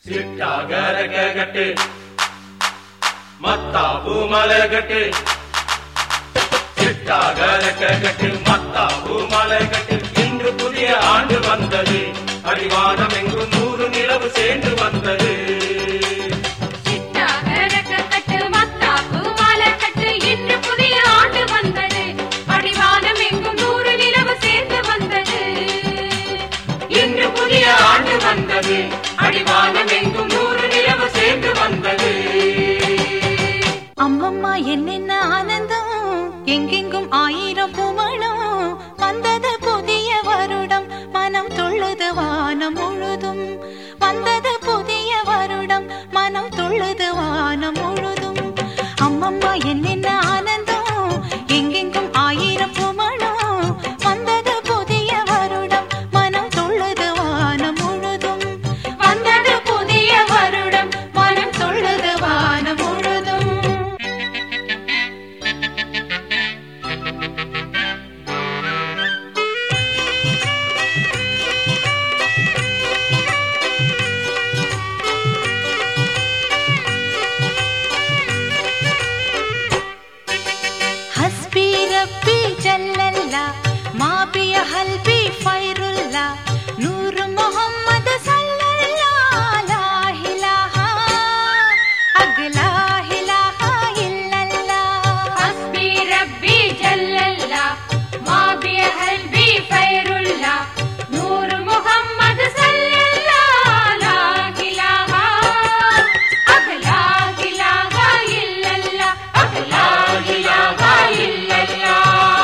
சிட்டாகரகட்டு மத்தாபு மலைகட்டு சிட்டாகரகட்டு மத்தாபு மலைகட்டு இன்று புதிய ஆண்டு வந்தது அடிவானம் எங்கும் 100 நிலவு சேர்ந்து வந்தது அடிவானம் எங்கும் 100 நிலவு சேர்ந்து வந்தது அம்மம்மா என்னென்ன ஆனந்தம் எங்கெங்கும் 1000 பூமணம் வந்தது புதிய வருடம் மனம் துள்ளுது வானம் முழுதும் வந்தது புதிய வருடம் மனம் துள்ளுது வானம் முழுதும் அம்மம்மா என்னென்ன ஆனந்தம் எங்கெங்கும் 1000 பூமணம் வந்தது புதிய வருடம் மனம் துள்ளுது வானம் முழுதும் வந்தது புதிய வருடம் மனம் துள்ளுது வானம் முழுதும் हस्बी रब्बी जल्लल्ला माबी हल्बी फैरुल्ला नूर मोहम्मद सल्लल्लाह ला इलाहा अगला इलाहा इल्लल्लाह हस्बी रब्बी जल्लल्ला माबी हल्बी फैरुल्ला नूर मोहम्मद सल्लल्लाह ला इलाहा अगला इलाहा इल्लल्लाह अगला इलाहा इल्लल्लाह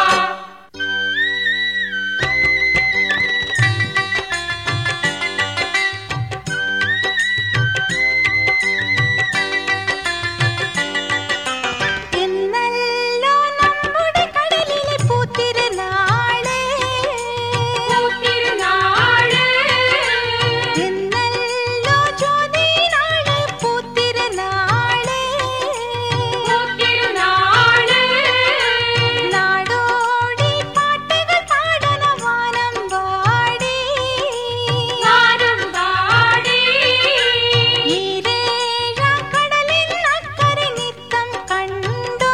എന്നല്ലോ നമ്മുടെ കടലിലെ പൂത്തിരുനാളേ എന്നല്ലോ ജ്യോതിനാള് പൂത്തിരുനാളേ നാടോടി പാട്ടുകൾ പാടണ വാനം പാടി ഈരേഴാം കടലിൻ അക്കരെ നിത്തം കണ്ടോ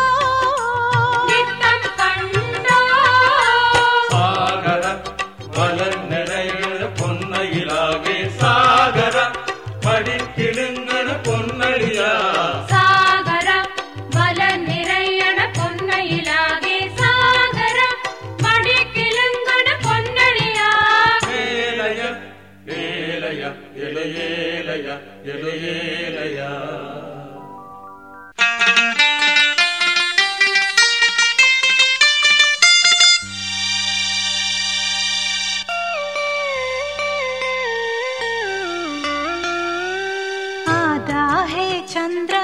சாகர மலர் நிறைய பொன்னையிலாகே சாகர படிக்கிடுங்கன பொன்னடியா സാഗര വല നിറയണ പൊന്നയിലാകെ സാഗര മടിക്കിലുങ്ങണ പൊന്നടിയാ ஏலைய ஏலைய எலையேலைய எலையேலையா आधा है चंद्र